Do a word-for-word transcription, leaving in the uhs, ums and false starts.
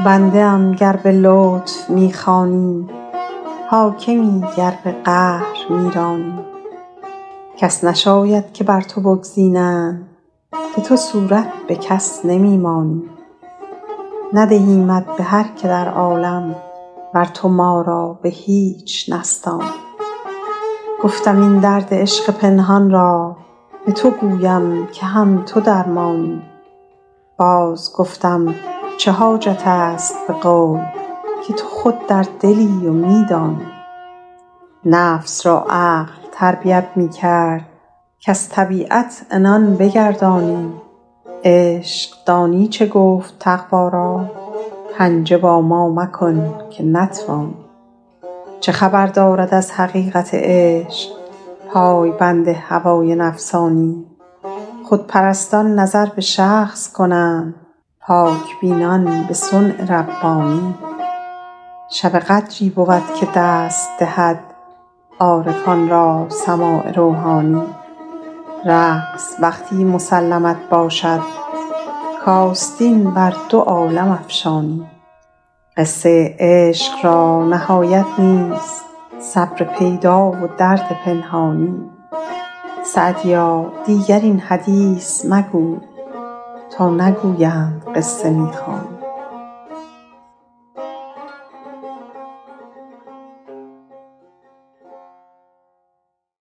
بنده ام گر به لطف می خوانی، حاکمی گر به قهر می رانی. کس نشاید که بر تو بگزینند، که تو صورت به کس نمی مانی. ندهیمت به هر که در عالم، ور تو ما را به هیچ نستانی. گفتم این درد عشق پنهان را، به تو گویم که هم تو درمانی. باز گفتم چه حاجت است به قول، که تو خود در دلی و می دانی. نفس را عقل تربیت می کرد، کز طبیعت عنان بگردانی. عشق دانی چه گفت تقوا را، پنجه با ما مکن که نتوانی. چه خبر دارد از حقیقت عشق، پای بند هوای نفسانی. خودپرستان نظر به شخص کنند، پاک بینان به صنع ربانی. شب قدری بود که دست دهد، عارفان را سماع روحانی. رقص وقتی مسلمت باشد، کآستین بر دو عالم افشانی. قصه عشق را نهایت نیست، صبر پیدا و درد پنهانی. سعدیا دیگر این حدیث مگوی، تا نگویند قصه می خوانی.